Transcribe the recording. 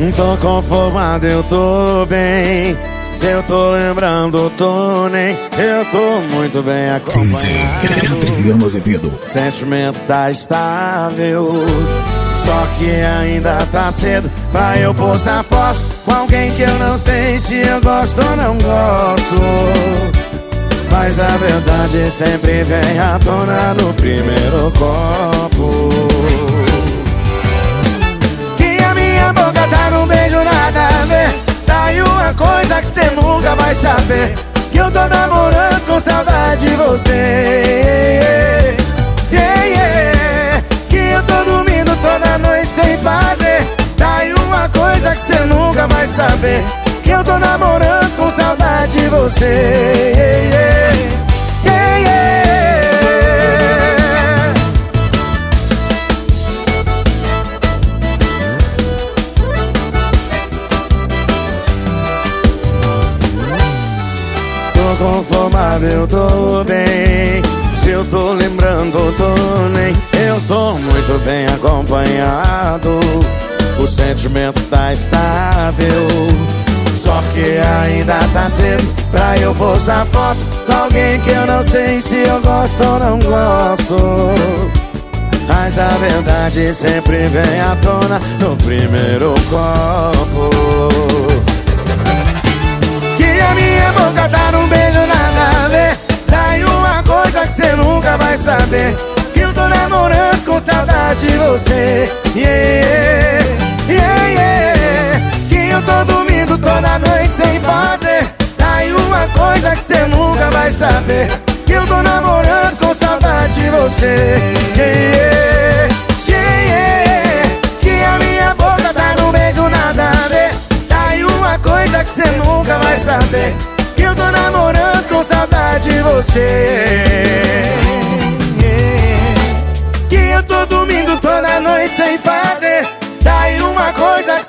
Tô conformado, eu tô bem. Se eu tô lembrando, tô nem. Eu tô muito bem acompanhado. Adriano Azevedo. Sentimento tá estável, só que ainda tá cedo pra eu postar foto com alguém que eu não sei se eu gosto ou não gosto. Mas a verdade sempre vem à tona no primeiro copo. Que a minha boca tá num beijo nada a ver. Tá aí uma coisa que cê nunca vai saber, que eu tô namorando com saudade de você. Yeah, yeah. Que eu tô dormindo toda noite sem fazer. Tá aí uma coisa que cê nunca vai saber, que eu tô namorando com saudade de você. Yeah, yeah. Yeah, yeah. Tô conformado, eu tô bem. Se eu tô lembrando, tô nem. Eu tô muito bem acompanhado. O sentimento tá estável, só que ainda tá cedo pra eu postar foto com alguém que eu não sei se eu gosto ou não gosto. Mas a verdade sempre vem à tona no primeiro copo. Que a minha boca tá num beijo nada a ver. Daí uma coisa que cê nunca vai saber, que eu tô namorando com saudade de você. Yeah, yeah, yeah. Que eu tô dormindo toda noite sem fazer. Daí uma coisa que cê nunca vai saber, que eu tô namorando com saudade de você. Yeah, yeah, yeah. Que a minha boca tá num beijo nada a ver. Daí uma coisa que cê nunca vai saber, que eu tô namorando com saudade de você. Que eu tô dormindo toda noite sem fazer. Daí uma coisa